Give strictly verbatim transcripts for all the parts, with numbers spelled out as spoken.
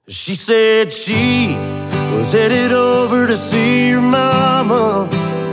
She said she was headed over to see her mama,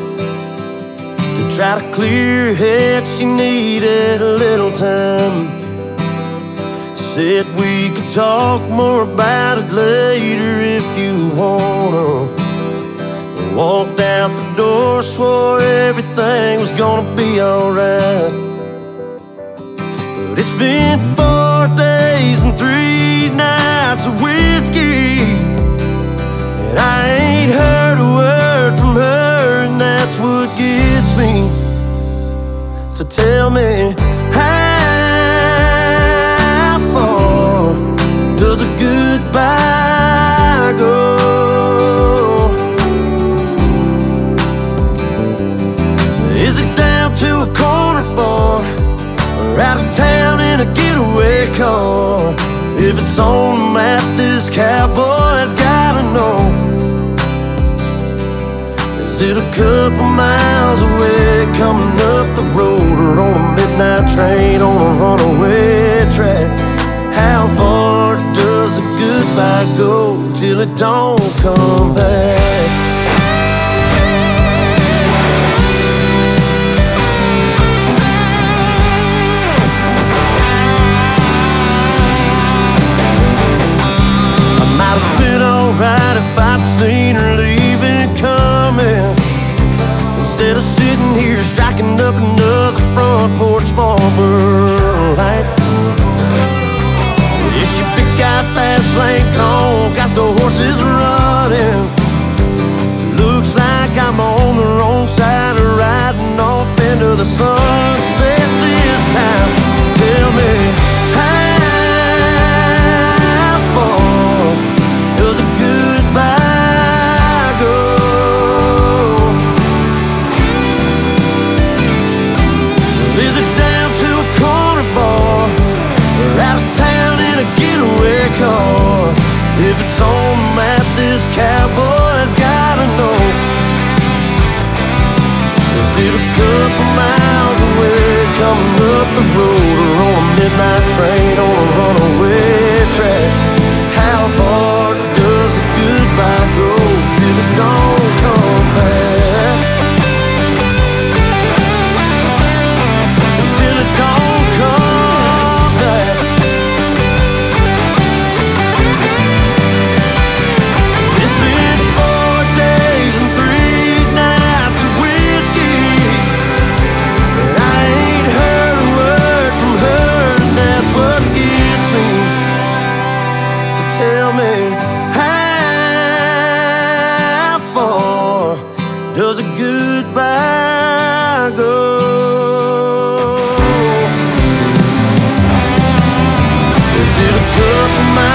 to try to clear her head. She needed a little time. Said we could talk more about it later if you wanna. Walked out the door, swore everything was gonna be alright. But it's been four days and three nights of whiskey, and I ain't heard a word from her, and that's what gets me. So tell me, how far does a goodbye go? Is it down to a corner bar, or out of town in a getaway car? If it's on the map, this cowboy's gotta know. Is it a couple miles away, coming up the road, or on a midnight train on a runaway track? How far does a goodbye go till it don't come back? Right, if I'd seen her leaving coming, instead of sitting here striking up another front porch Marlboro Light. Yeah, she big sky fast lane on, got the horses running. Looks like I'm on the wrong side of riding off into the sunset this time. Tell me, how far does a goodbye go? Is it down to a corner bar, or out of town in a getaway car? If it's on the map, this cowboy's gotta know. Is it a couple miles away, coming up the road, or on a midnight train on a runaway track? How far does a goodbye go till it don't come back? Till it don't come back. It's been four days and three nights of whiskey, and I ain't heard a word from her, and that's what gets me. So tell me, how far does a goodbye go? Is it a couple miles